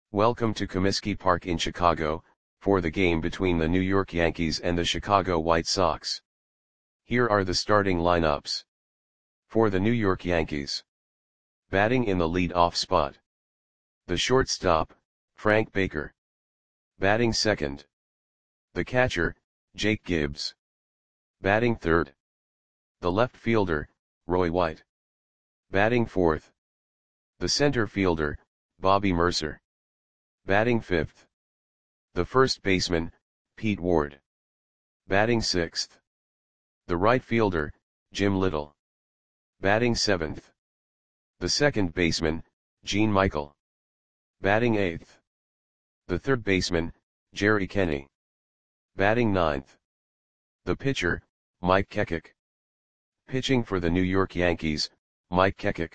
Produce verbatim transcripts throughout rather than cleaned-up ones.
Welcome to Comiskey Park in Chicago, for the game between the New York Yankees and the Chicago White Sox. Here are the starting lineups. For the New York Yankees. Batting in the lead-off spot. The shortstop, Frank Baker. Batting second. The catcher, Jake Gibbs. Batting third. The left fielder, Roy White. Batting fourth. The center fielder, Bobby Murcer. Batting fifth. The first baseman, Pete Ward. Batting sixth. The right fielder, Jim Little. Batting seventh. The second baseman, Gene Michael. Batting eighth. The third baseman, Jerry Kenney. Batting ninth. The pitcher, Mike Kekik. Pitching for the New York Yankees, Mike Kekik.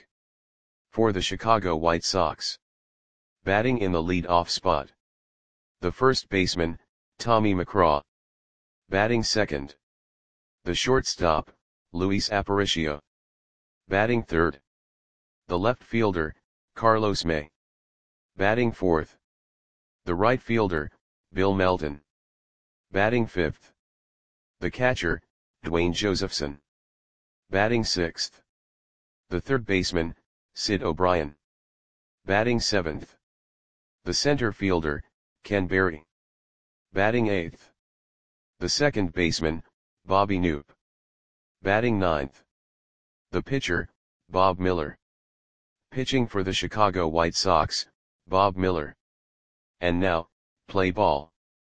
For the Chicago White Sox. Batting in the lead-off spot. The first baseman, Tommy McGraw. Batting second. The shortstop, Luis Aparicio. Batting third. The left fielder, Carlos May. Batting fourth. The right fielder, Bill Melton. Batting fifth. The catcher, Dwayne Josephson. Batting sixth. The third baseman, Sid O'Brien. Batting seventh. The center fielder, Ken Berry. Batting eighth. The second baseman, Bobby Knoop. Batting ninth. The pitcher, Bob Miller. Pitching for the Chicago White Sox, Bob Miller. And now, play ball.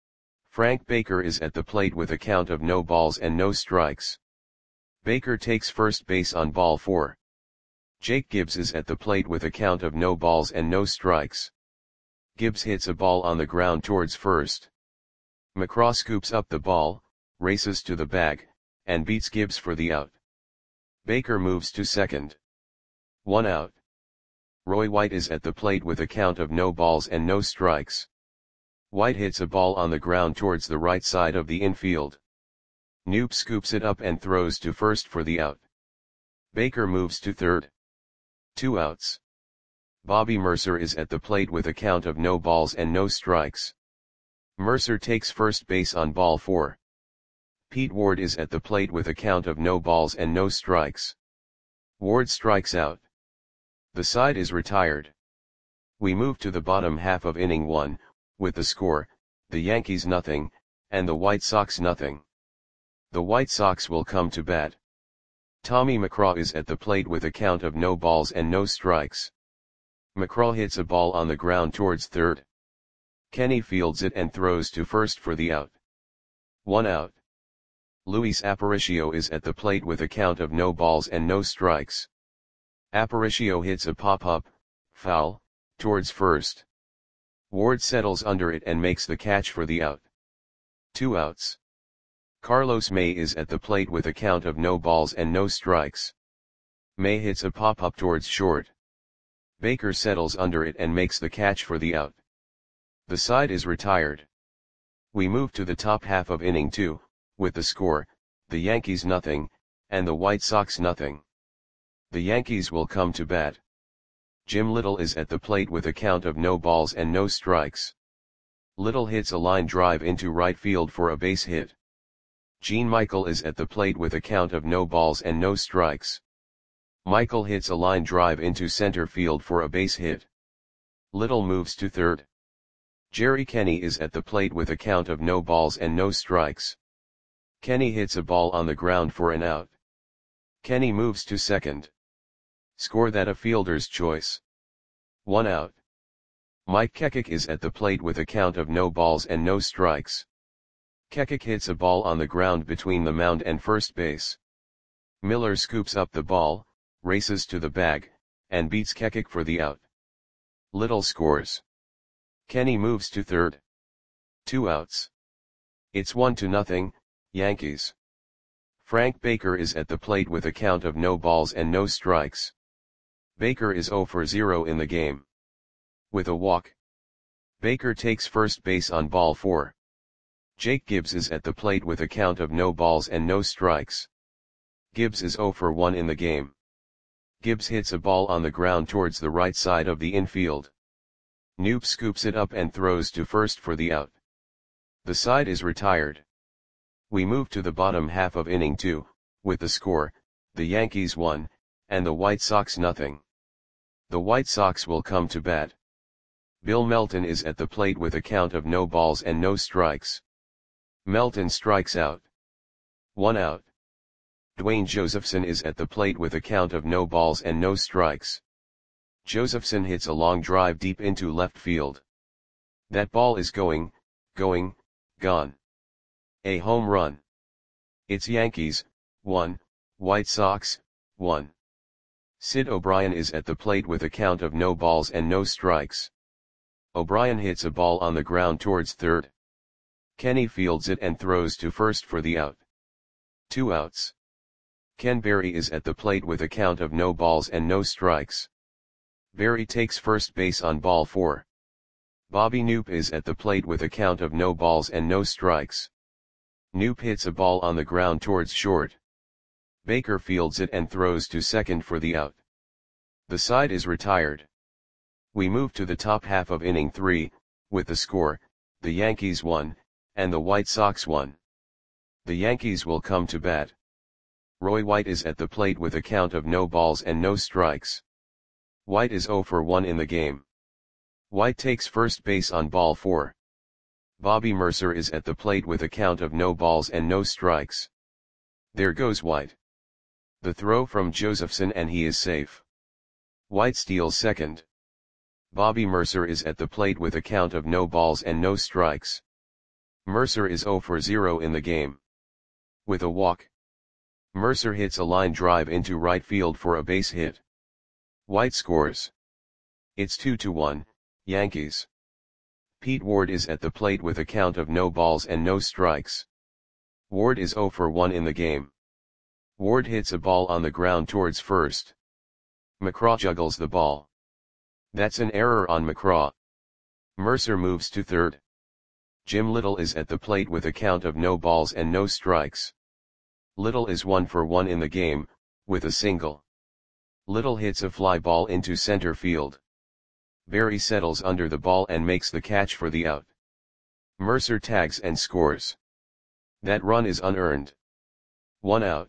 Frank Baker is at the plate with a count of no balls and no strikes. Baker takes first base on ball four. Jake Gibbs is at the plate with a count of no balls and no strikes. Gibbs hits a ball on the ground towards first. McGraw scoops up the ball, races to the bag, and beats Gibbs for the out. Baker moves to second. One out. Roy White is at the plate with a count of no balls and no strikes. White hits a ball on the ground towards the right side of the infield. Knoop scoops it up and throws to first for the out. Baker moves to third. Two outs. Bobby Murcer is at the plate with a count of no balls and no strikes. Murcer takes first base on ball four. Pete Ward is at the plate with a count of no balls and no strikes. Ward strikes out. The side is retired. We move to the bottom half of inning one, with the score, the Yankees nothing, and the White Sox nothing. The White Sox will come to bat. Tommy McGraw is at the plate with a count of no balls and no strikes. McGraw hits a ball on the ground towards third. Kenney fields it and throws to first for the out. One out. Luis Aparicio is at the plate with a count of no balls and no strikes. Aparicio hits a pop-up, foul, towards first. Ward settles under it and makes the catch for the out. Two outs. Carlos May is at the plate with a count of no balls and no strikes. May hits a pop-up towards short. Baker settles under it and makes the catch for the out. The side is retired. We move to the top half of inning two, with the score, the Yankees nothing, and the White Sox nothing. The Yankees will come to bat. Jim Little is at the plate with a count of no balls and no strikes. Little hits a line drive into right field for a base hit. Gene Michael is at the plate with a count of no balls and no strikes. Michael hits a line drive into center field for a base hit. Little moves to third. Jerry Kenney is at the plate with a count of no balls and no strikes. Kenney hits a ball on the ground for an out. Kenney moves to second. Score that a fielder's choice. One out. Mike Kekik is at the plate with a count of no balls and no strikes. Kekik hits a ball on the ground between the mound and first base. Miller scoops up the ball, races to the bag, and beats Kekik for the out. Little scores. Kenney moves to third. Two outs. It's one to nothing, Yankees. Frank Baker is at the plate with a count of no balls and no strikes. Baker is zero for zero in the game. With a walk. Baker takes first base on ball four. Jake Gibbs is at the plate with a count of no balls and no strikes. Gibbs is zero for one in the game. Gibbs hits a ball on the ground towards the right side of the infield. Noop scoops it up and throws to first for the out. The side is retired. We move to the bottom half of inning two, with the score, the Yankees one, and the White Sox nothing. The White Sox will come to bat. Bill Melton is at the plate with a count of no balls and no strikes. Melton strikes out. One out. Dwayne Josephson is at the plate with a count of no balls and no strikes. Josephson hits a long drive deep into left field. That ball is going, going, gone. A home run. It's Yankees, one, White Sox, one. Sid O'Brien is at the plate with a count of no balls and no strikes. O'Brien hits a ball on the ground towards third. Kenny fields it and throws to first for the out. Two outs. Ken Berry is at the plate with a count of no balls and no strikes. Berry takes first base on ball four. Bobby Noop is at the plate with a count of no balls and no strikes. Noop hits a ball on the ground towards short. Baker fields it and throws to second for the out. The side is retired. We move to the top half of inning three, with the score, the Yankees one, and the White Sox one. The Yankees will come to bat. Roy White is at the plate with a count of no balls and no strikes. White is oh for one in the game. White takes first base on ball four. Bobby Mercer is at the plate with a count of no balls and no strikes. There goes White. The throw from Josephson and he is safe. White steals second. Bobby Mercer is at the plate with a count of no balls and no strikes. Mercer is oh for zero in the game. With a walk, Mercer hits a line drive into right field for a base hit. White scores. It's two to one, Yankees. Pete Ward is at the plate with a count of no balls and no strikes. Ward is oh for one in the game. Ward hits a ball on the ground towards first. McCraw juggles the ball. That's an error on McCraw. Mercer moves to third. Jim Little is at the plate with a count of no balls and no strikes. Little is one for one in the game, with a single. Little hits a fly ball into center field. Berry settles under the ball and makes the catch for the out. Mercer tags and scores. That run is unearned. One out.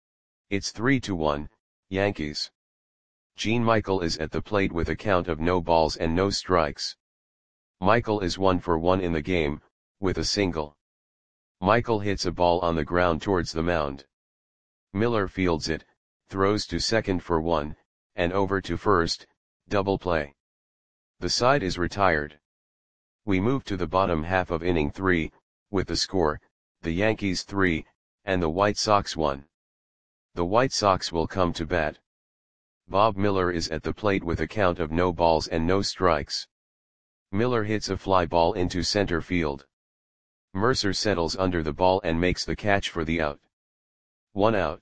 It's three to one, Yankees. Gene Michael is at the plate with a count of no balls and no strikes. Michael is one for one in the game, with a single. Michael hits a ball on the ground towards the mound. Miller fields it, throws to second for one, and over to first, double play. The side is retired. We move to the bottom half of inning three, with the score, the Yankees three, and the White Sox one. The White Sox will come to bat. Bob Miller is at the plate with a count of no balls and no strikes. Miller hits a fly ball into center field. Mercer settles under the ball and makes the catch for the out. One out.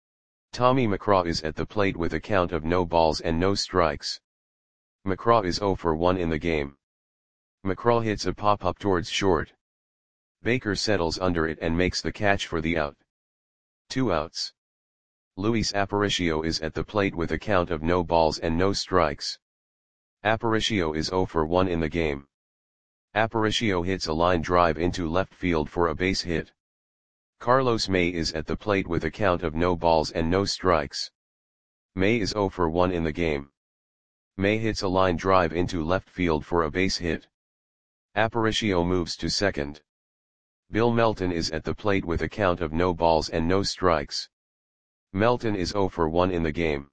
Tommy McCraw is at the plate with a count of no balls and no strikes. McCraw is oh for one in the game. McCraw hits a pop-up towards short. Baker settles under it and makes the catch for the out. Two outs. Luis Aparicio is at the plate with a count of no balls and no strikes. Aparicio is oh for one in the game. Aparicio hits a line drive into left field for a base hit. Carlos May is at the plate with a count of no balls and no strikes. May is oh for one in the game. May hits a line drive into left field for a base hit. Aparicio moves to second. Bill Melton is at the plate with a count of no balls and no strikes. Melton is oh for one in the game.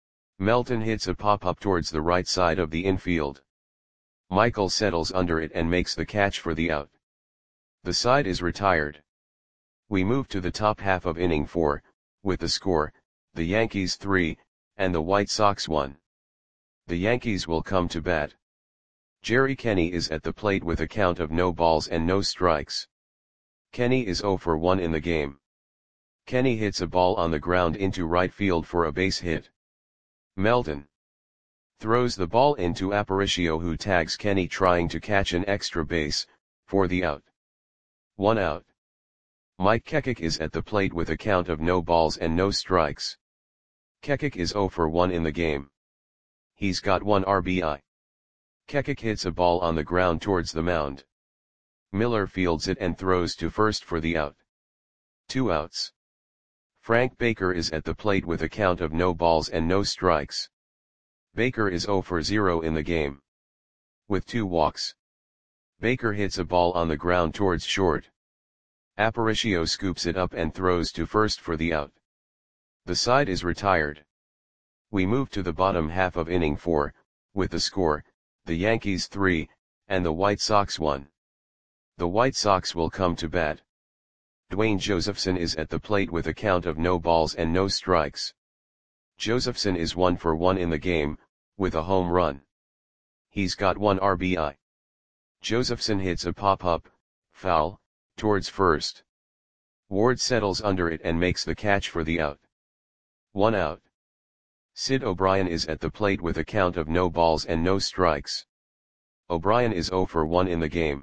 Melton hits a pop-up towards the right side of the infield. Michael settles under it and makes the catch for the out. The side is retired. We move to the top half of inning four, with the score, the Yankees three, and the White Sox one. The Yankees will come to bat. Jerry Kenny is at the plate with a count of no balls and no strikes. Kenny is oh for one in the game. Kenny hits a ball on the ground into right field for a base hit. Melton throws the ball into Aparicio, who tags Kenny trying to catch an extra base, for the out. One out. Mike Kekik is at the plate with a count of no balls and no strikes. Kekik is oh for one in the game. He's got one R B I. Kekik hits a ball on the ground towards the mound. Miller fields it and throws to first for the out. Two outs. Frank Baker is at the plate with a count of no balls and no strikes. Baker is zero for zero in the game. With two walks. Baker hits a ball on the ground towards short. Aparicio scoops it up and throws to first for the out. The side is retired. We move to the bottom half of inning four, with the score, the Yankees three, and the White Sox one. The White Sox will come to bat. Dwayne Josephson is at the plate with a count of no balls and no strikes. Josephson is one for one in the game, with a home run. He's got one R B I. Josephson hits a pop-up, foul, towards first. Ward settles under it and makes the catch for the out. One out. Sid O'Brien is at the plate with a count of no balls and no strikes. O'Brien is zero for one in the game.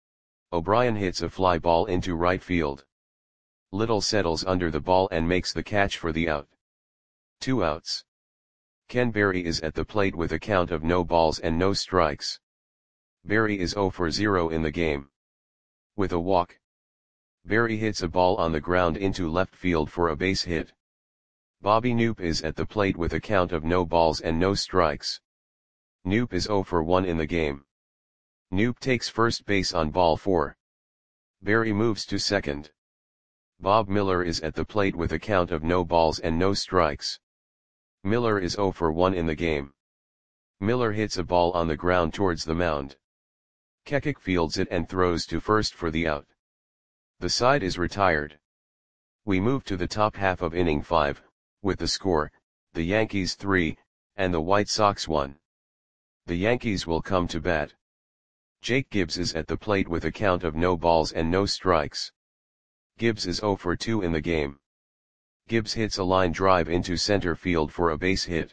O'Brien hits a fly ball into right field. Little settles under the ball and makes the catch for the out. Two outs. Ken Berry is at the plate with a count of no balls and no strikes. Berry is zero for zero in the game. With a walk. Berry hits a ball on the ground into left field for a base hit. Bobby Knoop is at the plate with a count of no balls and no strikes. Knoop is zero for one in the game. Knoop takes first base on ball four. Berry moves to second. Bob Miller is at the plate with a count of no balls and no strikes. Miller is zero for one in the game. Miller hits a ball on the ground towards the mound. Kekik fields it and throws to first for the out. The side is retired. We move to the top half of inning five, with the score, the Yankees three, and the White Sox one. The Yankees will come to bat. Jake Gibbs is at the plate with a count of no balls and no strikes. Gibbs is zero for two in the game. Gibbs hits a line drive into center field for a base hit.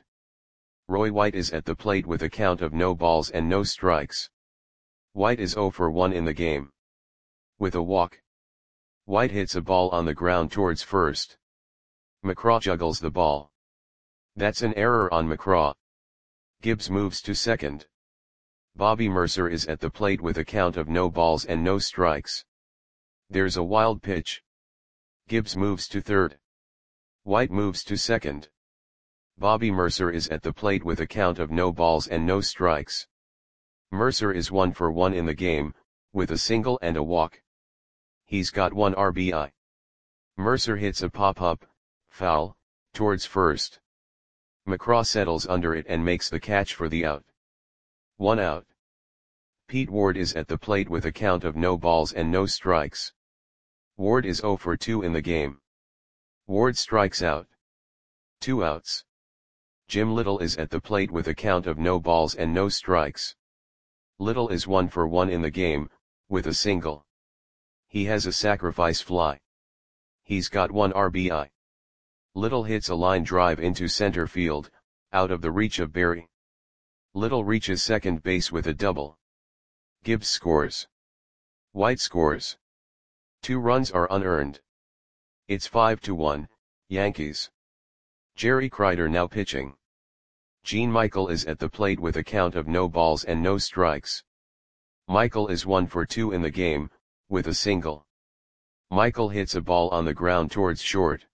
Roy White is at the plate with a count of no balls and no strikes. White is zero for one in the game. With a walk. White hits a ball on the ground towards first. McCraw juggles the ball. That's an error on McCraw. Gibbs moves to second. Bobby Mercer is at the plate with a count of no balls and no strikes. There's a wild pitch. Gibbs moves to third. White moves to second. Bobby Mercer is at the plate with a count of no balls and no strikes. Mercer is one for one in the game, with a single and a walk. He's got one R B I. Mercer hits a pop-up, foul, towards first. McCraw settles under it and makes the catch for the out. One out. Pete Ward is at the plate with a count of no balls and no strikes. Ward is zero for two in the game. Ward strikes out. Two outs. Jim Little is at the plate with a count of no balls and no strikes. Little is one for one in the game, with a single. He has a sacrifice fly. He's got one R B I. Little hits a line drive into center field, out of the reach of Berry. Little reaches second base with a double. Gibbs scores. White scores. Two runs are unearned. It's five to one, Yankees. Jerry Kreider now pitching. Gene Michael is at the plate with a count of no balls and no strikes. Michael is one for two in the game, with a single. Michael hits a ball on the ground towards short.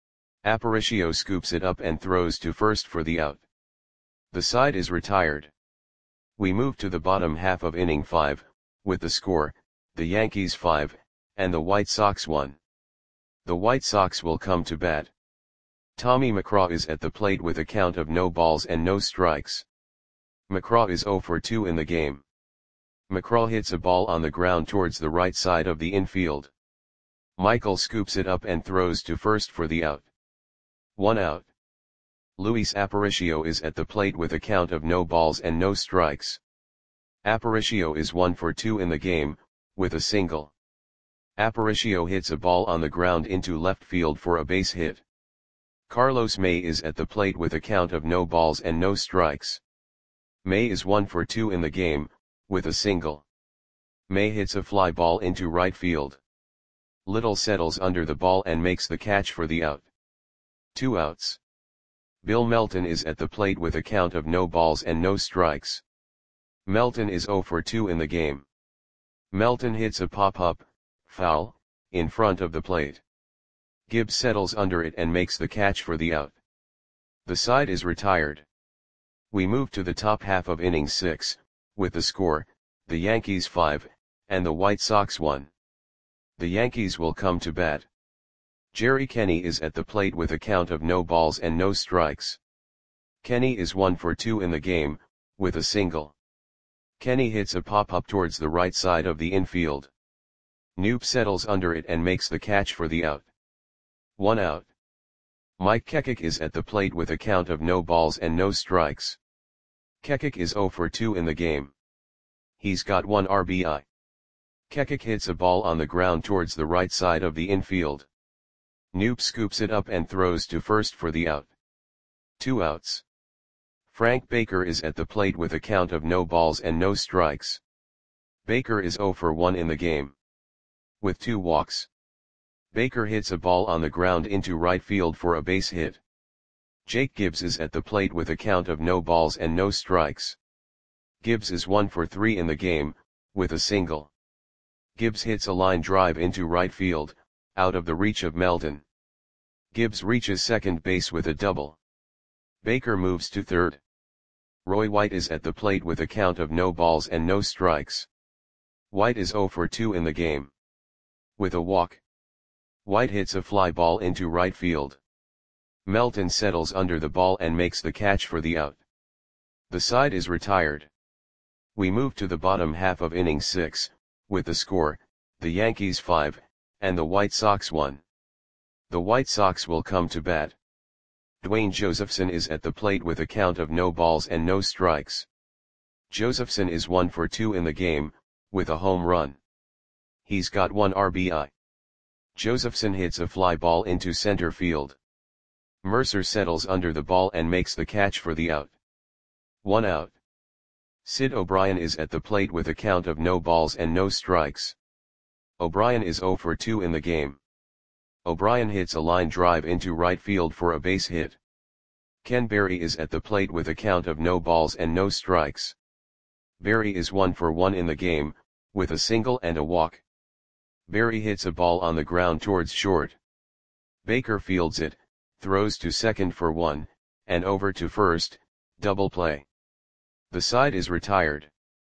Aparicio scoops it up and throws to first for the out. The side is retired. We move to the bottom half of inning five, with the score, the Yankees five, and the White Sox one. The White Sox will come to bat. Tommy McCraw is at the plate with a count of no balls and no strikes. McCraw is zero for two in the game. McCraw hits a ball on the ground towards the right side of the infield. Michael scoops it up and throws to first for the out. One out. Luis Aparicio is at the plate with a count of no balls and no strikes. Aparicio is one for two in the game, with a single. Aparicio hits a ball on the ground into left field for a base hit. Carlos May is at the plate with a count of no balls and no strikes. May is one for two in the game, with a single. May hits a fly ball into right field. Little settles under the ball and makes the catch for the out. Two outs. Bill Melton is at the plate with a count of no balls and no strikes. Melton is zero for two in the game. Melton hits a pop-up, foul, in front of the plate. Gibbs settles under it and makes the catch for the out. The side is retired. We move to the top half of inning six, with the score, the Yankees five, and the White Sox one. The Yankees will come to bat. Jerry Kenny is at the plate with a count of no balls and no strikes. Kenny is one for two in the game, with a single. Kenny hits a pop-up towards the right side of the infield. Knoop settles under it and makes the catch for the out. One out. Mike Kekik is at the plate with a count of no balls and no strikes. Kekik is zero for two in the game. He's got one R B I. Kekik hits a ball on the ground towards the right side of the infield. Knoop scoops it up and throws to first for the out. Two outs. Frank Baker is at the plate with a count of no balls and no strikes. Baker is zero for one in the game. With two walks. Baker hits a ball on the ground into right field for a base hit. Jake Gibbs is at the plate with a count of no balls and no strikes. Gibbs is one for three in the game, with a single. Gibbs hits a line drive into right field, out of the reach of Melton. Gibbs reaches second base with a double. Baker moves to third. Roy White is at the plate with a count of no balls and no strikes. White is zero for two in the game. With a walk. White hits a fly ball into right field. Melton settles under the ball and makes the catch for the out. The side is retired. We move to the bottom half of inning six, with the score, the Yankees five, and the White Sox one. The White Sox will come to bat. Dwayne Josephson is at the plate with a count of no balls and no strikes. Josephson is one for two in the game, with a home run. He's got one R B I. Josephson hits a fly ball into center field. Mercer settles under the ball and makes the catch for the out. One out. Sid O'Brien is at the plate with a count of no balls and no strikes. O'Brien is zero for two in the game. O'Brien hits a line drive into right field for a base hit. Ken Berry is at the plate with a count of no balls and no strikes. Berry is one for one in the game, with a single and a walk. Berry hits a ball on the ground towards short. Baker fields it, throws to second for one, and over to first, double play. The side is retired.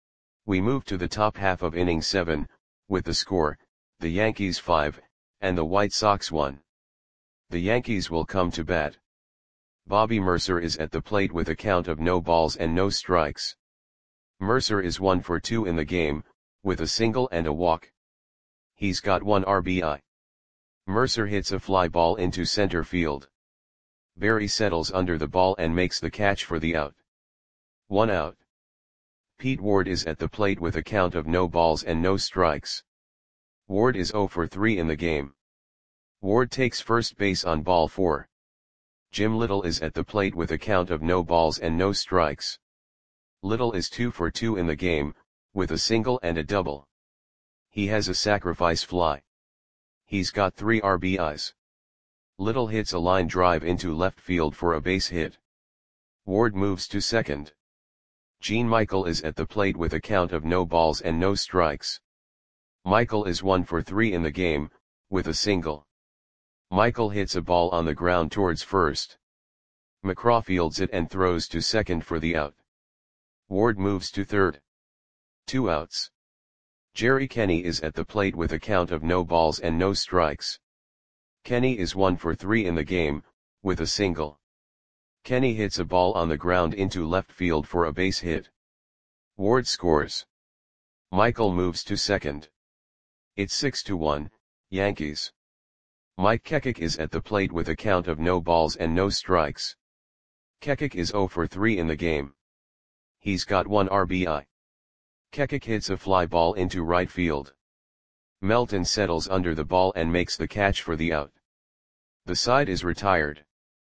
We move to the top half of inning seven, with the score, the Yankees five, and the White Sox one. The Yankees will come to bat. Bobby Mercer is at the plate with a count of no balls and no strikes. Mercer is one for two in the game, with a single and a walk. He's got one R B I. Mercer hits a fly ball into center field. Berry settles under the ball and makes the catch for the out. One out. Pete Ward is at the plate with a count of no balls and no strikes. Ward is zero for three in the game. Ward takes first base on ball four. Jim Little is at the plate with a count of no balls and no strikes. Little is two for two in the game, with a single and a double. He has a sacrifice fly. He's got three R B Is. Little hits a line drive into left field for a base hit. Ward moves to second. Gene Michael is at the plate with a count of no balls and no strikes. Michael is one for three in the game, with a single. Michael hits a ball on the ground towards first. McCraw fields it and throws to second for the out. Ward moves to third. Two outs. Jerry Kenny is at the plate with a count of no balls and no strikes. Kenny is one for three in the game, with a single. Kenny hits a ball on the ground into left field for a base hit. Ward scores. Michael moves to second. It's six to one, Yankees. Mike Kekik is at the plate with a count of no balls and no strikes. Kekik is zero for three in the game. He's got one R B I. Kekik hits a fly ball into right field. Melton settles under the ball and makes the catch for the out. The side is retired.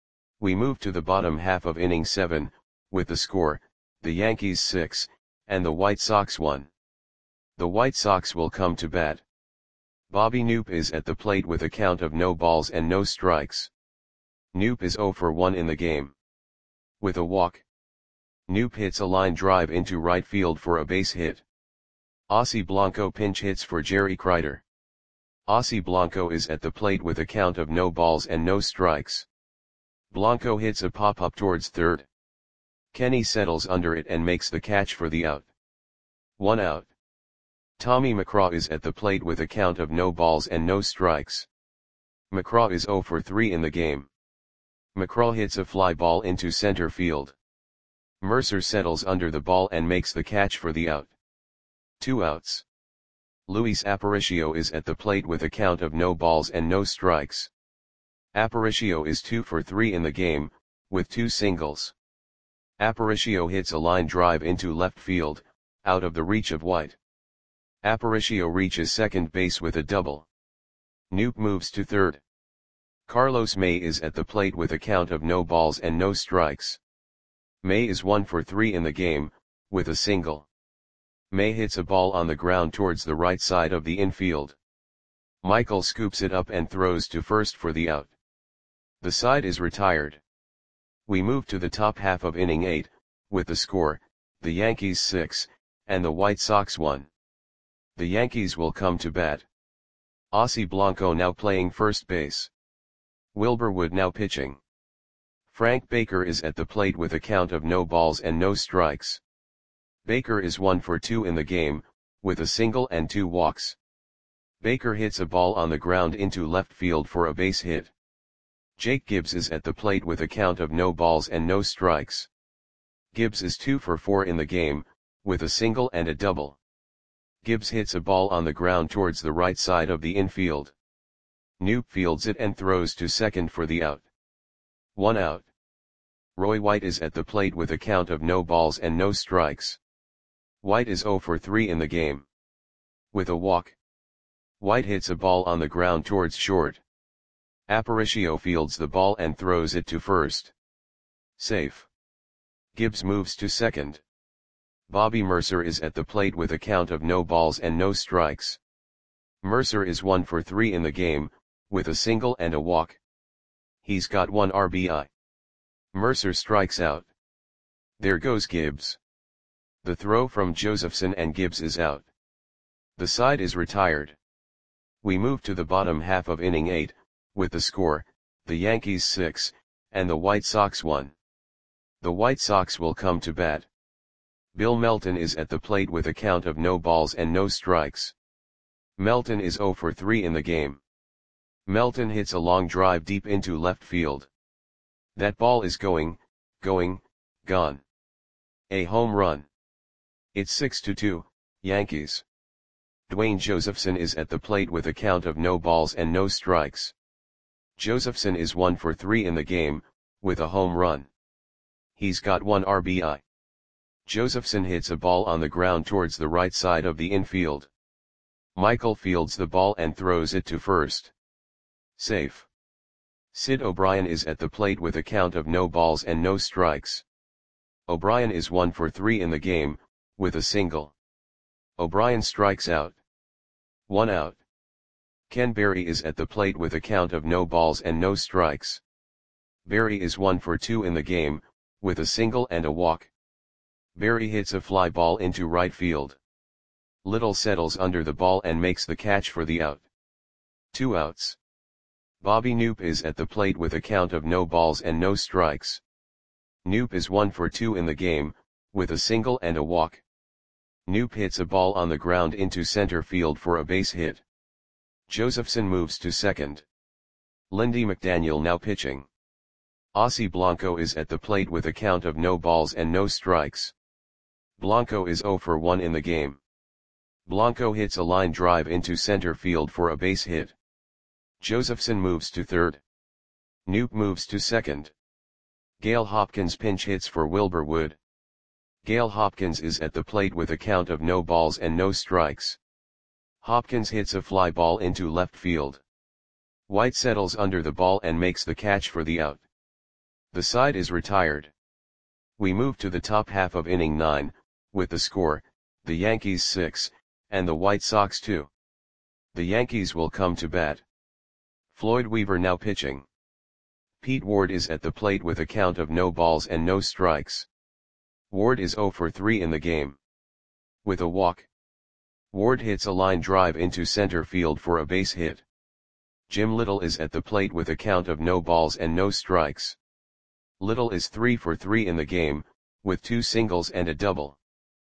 We move to the bottom half of inning seven, with the score, the Yankees six, and the White Sox one. The White Sox will come to bat. Bobby Knoop is at the plate with a count of no balls and no strikes. Knoop is zero for one in the game. With a walk. Noop hits a line drive into right field for a base hit. Ossie Blanco pinch hits for Jerry Kreider. Ossie Blanco is at the plate with a count of no balls and no strikes. Blanco hits a pop-up towards third. Kenny settles under it and makes the catch for the out. One out. Tommy McCraw is at the plate with a count of no balls and no strikes. McCraw is zero for three in the game. McCraw hits a fly ball into center field. Mercer settles under the ball and makes the catch for the out. Two outs. Luis Aparicio is at the plate with a count of no balls and no strikes. Aparicio is two for three in the game, with two singles. Aparicio hits a line drive into left field, out of the reach of White. Aparicio reaches second base with a double. Noop moves to third. Carlos May is at the plate with a count of no balls and no strikes. May is one for three in the game, with a single. May hits a ball on the ground towards the right side of the infield. Michael scoops it up and throws to first for the out. The side is retired. We move to the top half of inning eight, with the score, the Yankees six, and the White Sox one. The Yankees will come to bat. Ossie Blanco now playing first base. Wilbur Wood now pitching. Frank Baker is at the plate with a count of no balls and no strikes. Baker is one for two in the game, with a single and two walks. Baker hits a ball on the ground into left field for a base hit. Jake Gibbs is at the plate with a count of no balls and no strikes. Gibbs is two for four in the game, with a single and a double. Gibbs hits a ball on the ground towards the right side of the infield. Noop fields it and throws to second for the out. One out. Roy White is at the plate with a count of no balls and no strikes. White is zero for three in the game. With a walk. White hits a ball on the ground towards short. Aparicio fields the ball and throws it to first. Safe. Gibbs moves to second. Bobby Mercer is at the plate with a count of no balls and no strikes. Mercer is one for three in the game, with a single and a walk. He's got one R B I. Mercer strikes out. There goes Gibbs. The throw from Josephson and Gibbs is out. The side is retired. We move to the bottom half of inning eight, with the score, the Yankees six, and the White Sox one. The White Sox will come to bat. Bill Melton is at the plate with a count of no balls and no strikes. Melton is zero for three in the game. Melton hits a long drive deep into left field. That ball is going, going, gone. A home run. It's six to two, Yankees. Dwayne Josephson is at the plate with a count of no balls and no strikes. Josephson is one for three in the game, with a home run. He's got one R B I. Josephson hits a ball on the ground towards the right side of the infield. Michael fields the ball and throws it to first. Safe. Sid O'Brien is at the plate with a count of no balls and no strikes. O'Brien is one for three in the game, with a single. O'Brien strikes out. One out. Ken Berry is at the plate with a count of no balls and no strikes. Berry is one for two in the game, with a single and a walk. Berry hits a fly ball into right field. Little settles under the ball and makes the catch for the out. Two outs. Bobby Noop is at the plate with a count of no balls and no strikes. Noop is one for two in the game, with a single and a walk. Noop hits a ball on the ground into center field for a base hit. Josephson moves to second. Lindy McDaniel now pitching. Ossie Blanco is at the plate with a count of no balls and no strikes. Blanco is zero for one in the game. Blanco hits a line drive into center field for a base hit. Josephson moves to third. Noop moves to second. Gale Hopkins pinch hits for Wilbur Wood. Gale Hopkins is at the plate with a count of no balls and no strikes. Hopkins hits a fly ball into left field. White settles under the ball and makes the catch for the out. The side is retired. We move to the top half of inning nine, with the score, the Yankees six, and the White Sox two. The Yankees will come to bat. Floyd Weaver now pitching. Pete Ward is at the plate with a count of no balls and no strikes. Ward is zero for three in the game. With a walk, Ward hits a line drive into center field for a base hit. Jim Little is at the plate with a count of no balls and no strikes. Little is three for three in the game, with two singles and a double.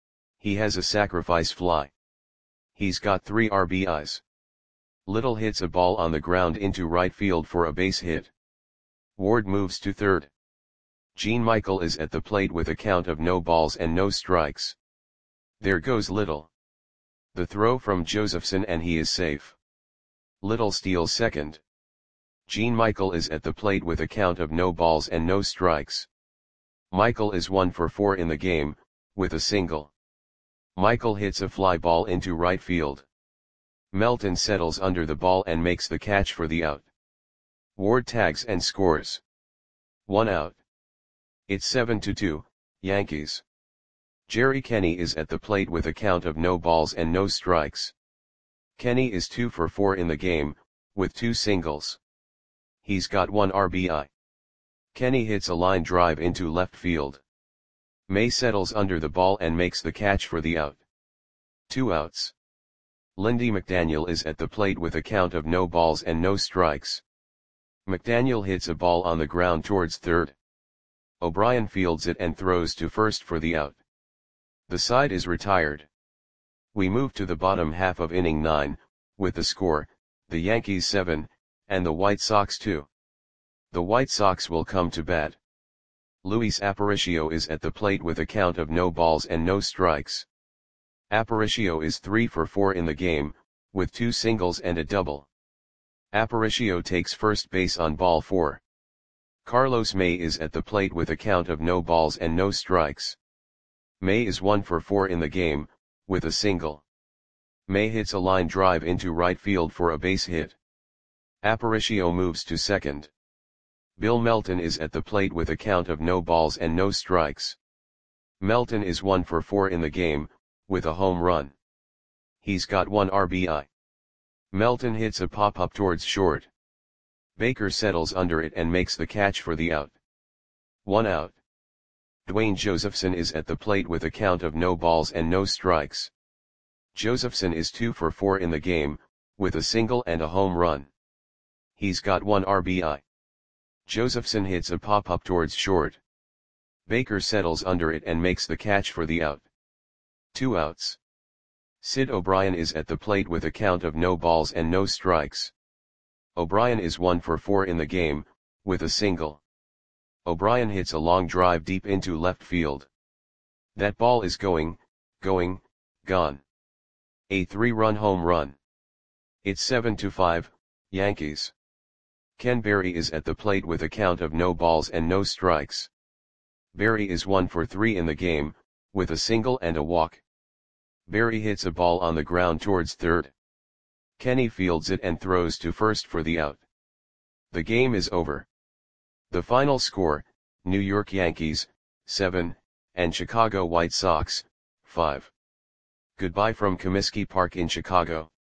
He has a sacrifice fly. He's got three R B Is. Little hits a ball on the ground into right field for a base hit. Ward moves to third. Gene Michael is at the plate with a count of no balls and no strikes. There goes Little. The throw from Josephson and he is safe. Little steals second. Gene Michael is at the plate with a count of no balls and no strikes. Michael is one for four in the game, with a single. Michael hits a fly ball into right field. Melton settles under the ball and makes the catch for the out. Ward tags and scores. One out. It's seven to two, Yankees. Jerry Kenny is at the plate with a count of no balls and no strikes. Kenny is two for four in the game, with two singles. He's got one R B I. Kenny hits a line drive into left field. May settles under the ball and makes the catch for the out. Two outs. Lindy McDaniel is at the plate with a count of no balls and no strikes. McDaniel hits a ball on the ground towards third. O'Brien fields it and throws to first for the out. The side is retired. We move to the bottom half of inning nine, with the score, the Yankees seven, and the White Sox two. The White Sox will come to bat. Luis Aparicio is at the plate with a count of no balls and no strikes. Aparicio is three for four in the game, with two singles and a double. Aparicio takes first base on ball four. Carlos May is at the plate with a count of no balls and no strikes. May is one for four in the game, with a single. May hits a line drive into right field for a base hit. Aparicio moves to second. Bill Melton is at the plate with a count of no balls and no strikes. Melton is one for four in the game, with a home run. He's got one R B I. Melton hits a pop-up towards short. Baker settles under it and makes the catch for the out. One out. Dwayne Josephson is at the plate with a count of no balls and no strikes. Josephson is two for four in the game, with a single and a home run. He's got one R B I. Josephson hits a pop-up towards short. Baker settles under it and makes the catch for the out. Two outs. Sid O'Brien is at the plate with a count of no balls and no strikes. O'Brien is one for four in the game, with a single. O'Brien hits a long drive deep into left field. That ball is going, going, gone. A three-run home run. It's seven to five, Yankees. Ken Berry is at the plate with a count of no balls and no strikes. Berry is one for three in the game, with a single and a walk. Berry hits a ball on the ground towards third. Kenny fields it and throws to first for the out. The game is over. The final score, New York Yankees, seven, and Chicago White Sox, five. Goodbye from Comiskey Park in Chicago.